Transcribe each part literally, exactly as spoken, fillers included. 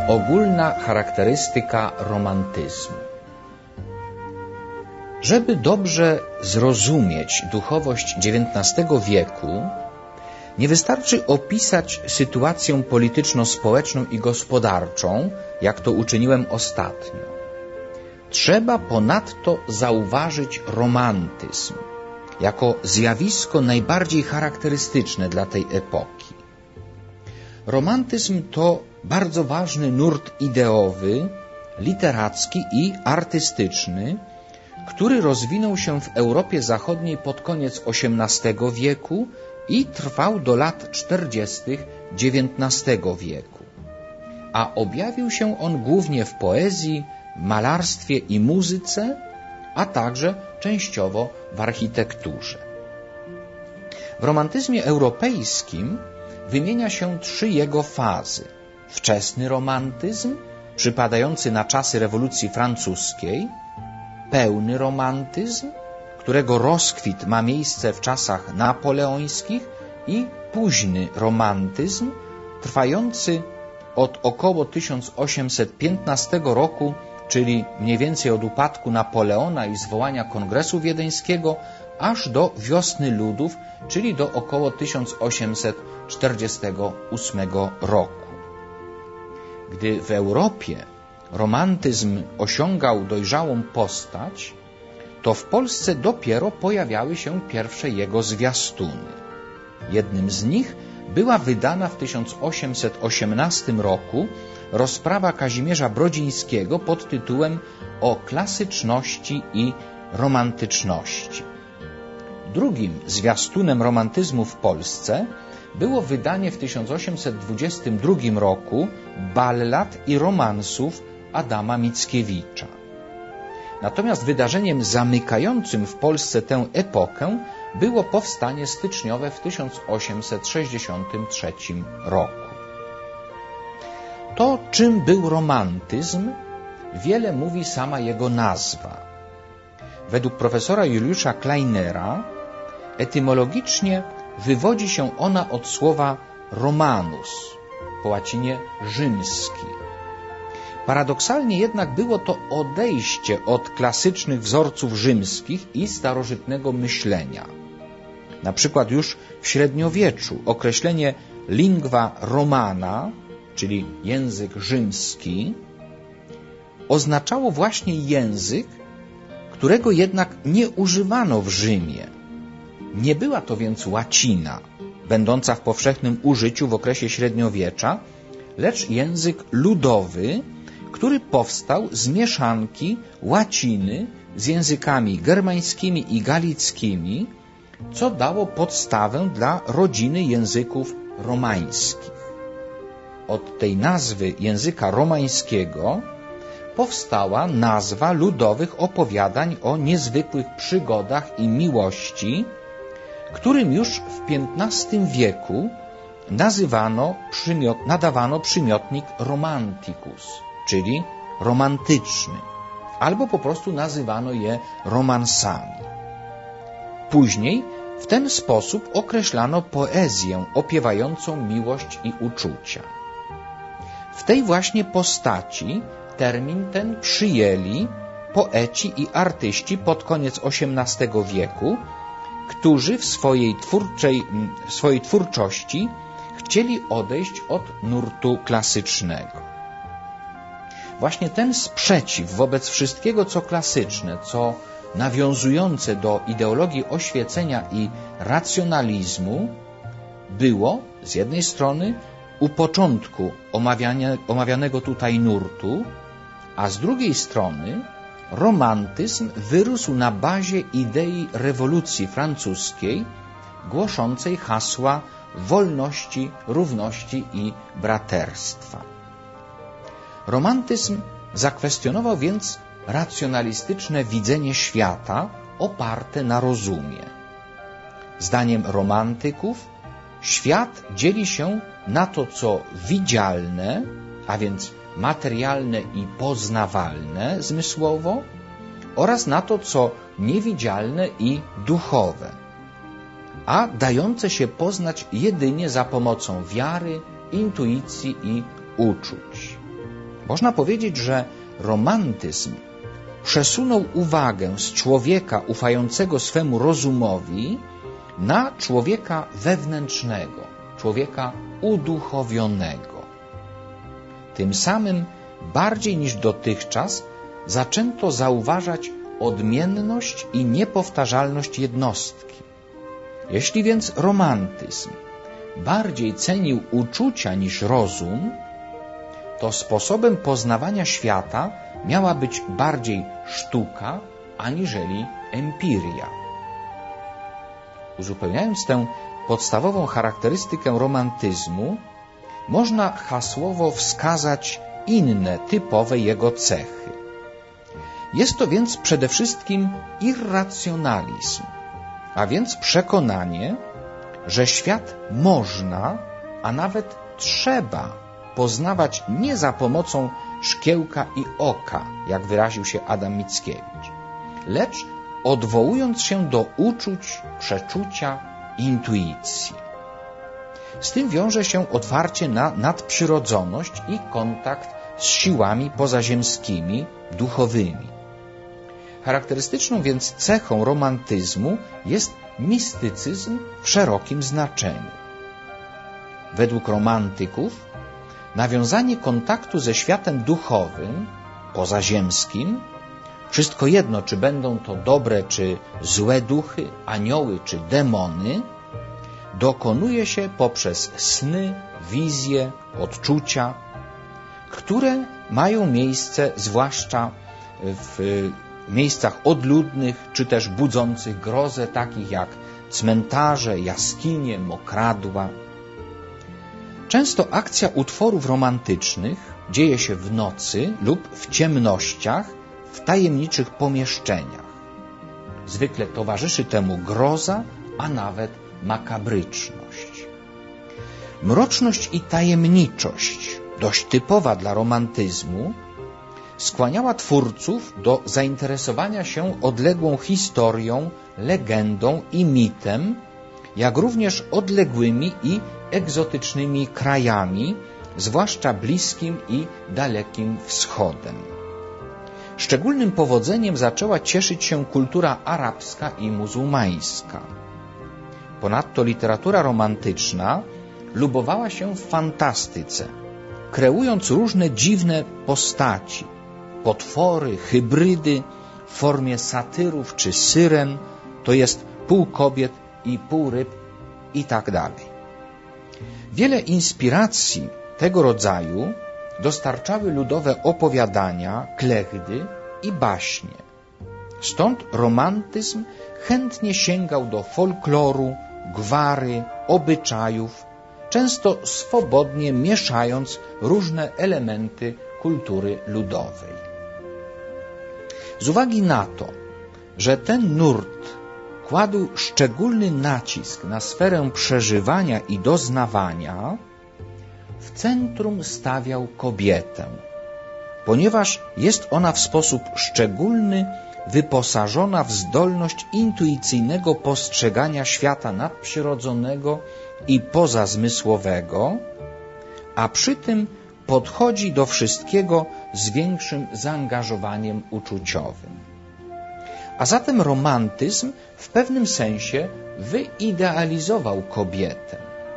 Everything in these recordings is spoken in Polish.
Ogólna charakterystyka romantyzmu. Żeby dobrze zrozumieć duchowość dziewiętnastego wieku, nie wystarczy opisać sytuację polityczno-społeczną i gospodarczą, jak to uczyniłem ostatnio. Trzeba ponadto zauważyć romantyzm jako zjawisko najbardziej charakterystyczne dla tej epoki. Romantyzm to bardzo ważny nurt ideowy, literacki i artystyczny, który rozwinął się w Europie Zachodniej pod koniec osiemnastego wieku i trwał do lat czterdziestych dziewiętnastego wieku. A objawił się on głównie w poezji, malarstwie i muzyce, a także częściowo w architekturze. W romantyzmie europejskim wymienia się trzy jego fazy. Wczesny romantyzm, przypadający na czasy rewolucji francuskiej, pełny romantyzm, którego rozkwit ma miejsce w czasach napoleońskich, i późny romantyzm, trwający od około tysiąc osiemset piętnastego roku, czyli mniej więcej od upadku Napoleona i zwołania Kongresu Wiedeńskiego, aż do Wiosny Ludów, czyli do około tysiąc osiemset czterdziestego ósmego roku. Gdy w Europie romantyzm osiągał dojrzałą postać, to w Polsce dopiero pojawiały się pierwsze jego zwiastuny. Jednym z nich była wydana w tysiąc osiemset osiemnastym roku rozprawa Kazimierza Brodzińskiego pod tytułem O klasyczności i romantyczności. Drugim zwiastunem romantyzmu w Polsce było wydanie w tysiąc osiemset dwudziestym drugim roku ballad i romansów Adama Mickiewicza. Natomiast wydarzeniem zamykającym w Polsce tę epokę było powstanie styczniowe w tysiąc osiemset sześćdziesiątym trzecim roku. To, czym był romantyzm, wiele mówi sama jego nazwa. Według profesora Juliusza Kleinera etymologicznie wywodzi się ona od słowa romanus, po łacinie rzymski. Paradoksalnie jednak było to odejście od klasycznych wzorców rzymskich i starożytnego myślenia. Na przykład już w średniowieczu określenie lingua romana, czyli język rzymski, oznaczało właśnie język, którego jednak nie używano w Rzymie. Nie była to więc łacina, będąca w powszechnym użyciu w okresie średniowiecza, lecz język ludowy, który powstał z mieszanki łaciny z językami germańskimi i galickimi, co dało podstawę dla rodziny języków romańskich. Od tej nazwy języka romańskiego powstała nazwa ludowych opowiadań o niezwykłych przygodach i miłości, którym już w piętnastym wieku nazywano przymiot, nadawano przymiotnik romanticus, czyli romantyczny, albo po prostu nazywano je romansami. Później w ten sposób określano poezję opiewającą miłość i uczucia. W tej właśnie postaci termin ten przyjęli poeci i artyści pod koniec osiemnastego wieku, którzy w swojej, twórczej, w swojej twórczości chcieli odejść od nurtu klasycznego. Właśnie ten sprzeciw wobec wszystkiego, co klasyczne, co nawiązujące do ideologii oświecenia i racjonalizmu, było z jednej strony u początku omawianego tutaj nurtu, a z drugiej strony romantyzm wyrósł na bazie idei rewolucji francuskiej, głoszącej hasła wolności, równości i braterstwa. Romantyzm zakwestionował więc racjonalistyczne widzenie świata oparte na rozumie. Zdaniem romantyków świat dzieli się na to, co widzialne, a więc materialne i poznawalne zmysłowo, oraz na to, co niewidzialne i duchowe, a dające się poznać jedynie za pomocą wiary, intuicji i uczuć. Można powiedzieć, że romantyzm przesunął uwagę z człowieka ufającego swemu rozumowi na człowieka wewnętrznego, człowieka uduchowionego. Tym samym bardziej niż dotychczas zaczęto zauważać odmienność i niepowtarzalność jednostki. Jeśli więc romantyzm bardziej cenił uczucia niż rozum, to sposobem poznawania świata miała być bardziej sztuka aniżeli empiria. Uzupełniając tę podstawową charakterystykę romantyzmu, można hasłowo wskazać inne typowe jego cechy. Jest to więc przede wszystkim irracjonalizm, a więc przekonanie, że świat można, a nawet trzeba poznawać nie za pomocą szkiełka i oka, jak wyraził się Adam Mickiewicz, lecz odwołując się do uczuć, przeczucia, intuicji. Z tym wiąże się otwarcie na nadprzyrodzoność i kontakt z siłami pozaziemskimi, duchowymi. Charakterystyczną więc cechą romantyzmu jest mistycyzm w szerokim znaczeniu. Według romantyków nawiązanie kontaktu ze światem duchowym, pozaziemskim, wszystko jedno, czy będą to dobre czy złe duchy, anioły czy demony, dokonuje się poprzez sny, wizje, odczucia, które mają miejsce zwłaszcza w miejscach odludnych czy też budzących grozę, takich jak cmentarze, jaskinie, mokradła. Często akcja utworów romantycznych dzieje się w nocy lub w ciemnościach, w tajemniczych pomieszczeniach. Zwykle towarzyszy temu groza, a nawet makabryczność. Mroczność i tajemniczość, dość typowa dla romantyzmu, skłaniała twórców do zainteresowania się odległą historią, legendą i mitem, jak również odległymi i egzotycznymi krajami, zwłaszcza Bliskim i Dalekim Wschodem. Szczególnym powodzeniem zaczęła cieszyć się kultura arabska i muzułmańska. Ponadto literatura romantyczna lubowała się w fantastyce, kreując różne dziwne postaci, potwory, hybrydy w formie satyrów czy syren, to jest pół kobiet i pół ryb i tak dalej. Wiele inspiracji tego rodzaju dostarczały ludowe opowiadania, klechdy i baśnie. Stąd romantyzm chętnie sięgał do folkloru, gwary, obyczajów, często swobodnie mieszając różne elementy kultury ludowej. Z uwagi na to, że ten nurt kładł szczególny nacisk na sferę przeżywania i doznawania, w centrum stawiał kobietę, ponieważ jest ona w sposób szczególny wyposażona w zdolność intuicyjnego postrzegania świata nadprzyrodzonego i pozazmysłowego, a przy tym podchodzi do wszystkiego z większym zaangażowaniem uczuciowym. A zatem romantyzm w pewnym sensie wyidealizował kobietę.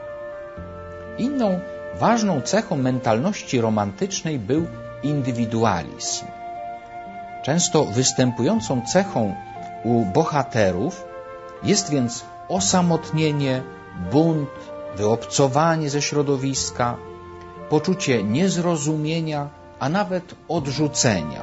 Inną ważną cechą mentalności romantycznej był indywidualizm. Często występującą cechą u bohaterów jest więc osamotnienie, bunt, wyobcowanie ze środowiska, poczucie niezrozumienia, a nawet odrzucenia.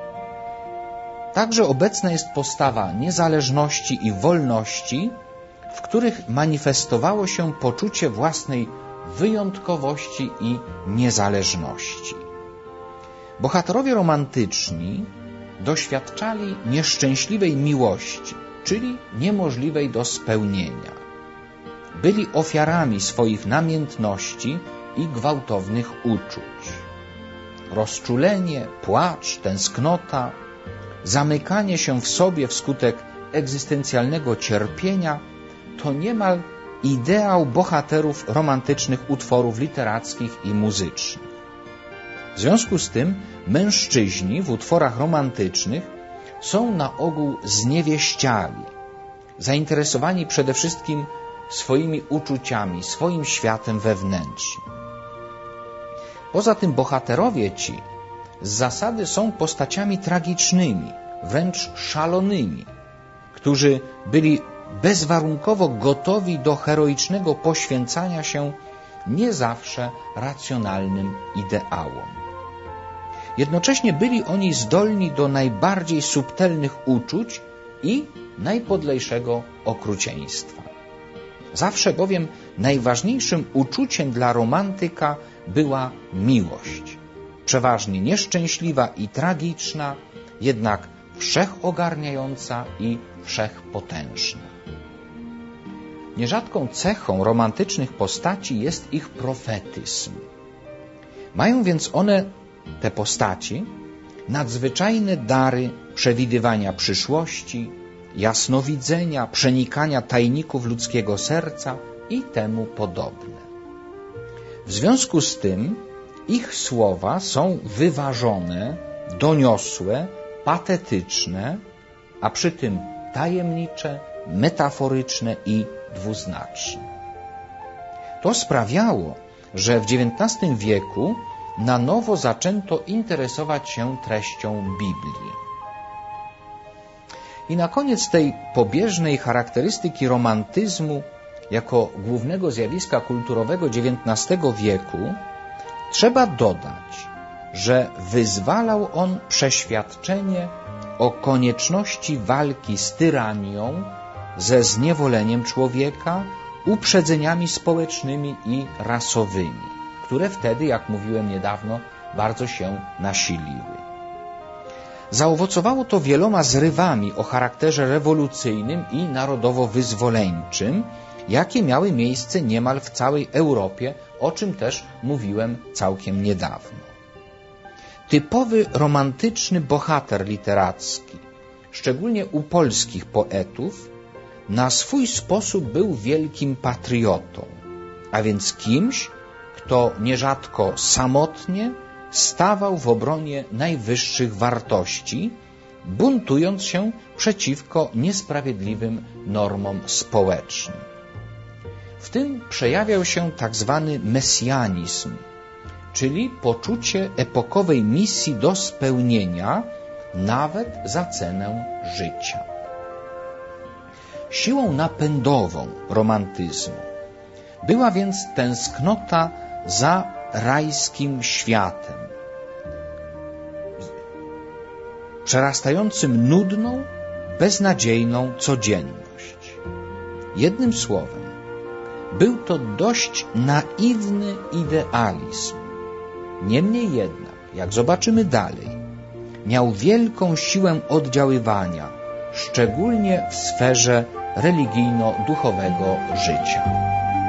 Także obecna jest postawa niezależności i wolności, w których manifestowało się poczucie własnej wyjątkowości i niezależności. Bohaterowie romantyczni doświadczali nieszczęśliwej miłości, czyli niemożliwej do spełnienia. Byli ofiarami swoich namiętności i gwałtownych uczuć. Rozczulenie, płacz, tęsknota, zamykanie się w sobie wskutek egzystencjalnego cierpienia to niemal ideał bohaterów romantycznych utworów literackich i muzycznych. W związku z tym mężczyźni w utworach romantycznych są na ogół zniewieściali, zainteresowani przede wszystkim swoimi uczuciami, swoim światem wewnętrznym. Poza tym bohaterowie ci z zasady są postaciami tragicznymi, wręcz szalonymi, którzy byli bezwarunkowo gotowi do heroicznego poświęcania się nie zawsze racjonalnym ideałom. Jednocześnie byli oni zdolni do najbardziej subtelnych uczuć i najpodlejszego okrucieństwa. Zawsze bowiem najważniejszym uczuciem dla romantyka była miłość. Przeważnie nieszczęśliwa i tragiczna, jednak wszechogarniająca i wszechpotężna. Nierzadką cechą romantycznych postaci jest ich profetyzm. Mają więc one, te postaci, nadzwyczajne dary przewidywania przyszłości, jasnowidzenia, przenikania tajników ludzkiego serca i temu podobne. W związku z tym ich słowa są wyważone, doniosłe, patetyczne, a przy tym tajemnicze, metaforyczne i dwuznaczne. To sprawiało, że w dziewiętnastym wieku na nowo zaczęto interesować się treścią Biblii. I na koniec tej pobieżnej charakterystyki romantyzmu jako głównego zjawiska kulturowego dziewiętnastego wieku trzeba dodać, że wyzwalał on przeświadczenie o konieczności walki z tyranią, ze zniewoleniem człowieka, uprzedzeniami społecznymi i rasowymi, które wtedy, jak mówiłem niedawno, bardzo się nasiliły. Zaowocowało to wieloma zrywami o charakterze rewolucyjnym i narodowo-wyzwoleńczym, jakie miały miejsce niemal w całej Europie, o czym też mówiłem całkiem niedawno. Typowy romantyczny bohater literacki, szczególnie u polskich poetów, na swój sposób był wielkim patriotą, a więc kimś, kto nierzadko samotnie stawał w obronie najwyższych wartości, buntując się przeciwko niesprawiedliwym normom społecznym. W tym przejawiał się tak zwany mesjanizm, czyli poczucie epokowej misji do spełnienia nawet za cenę życia. Siłą napędową romantyzmu była więc tęsknota za rajskim światem, przerastającym nudną, beznadziejną codzienność. Jednym słowem, był to dość naiwny idealizm. Niemniej jednak, jak zobaczymy dalej, miał wielką siłę oddziaływania, szczególnie w sferze religijno-duchowego życia.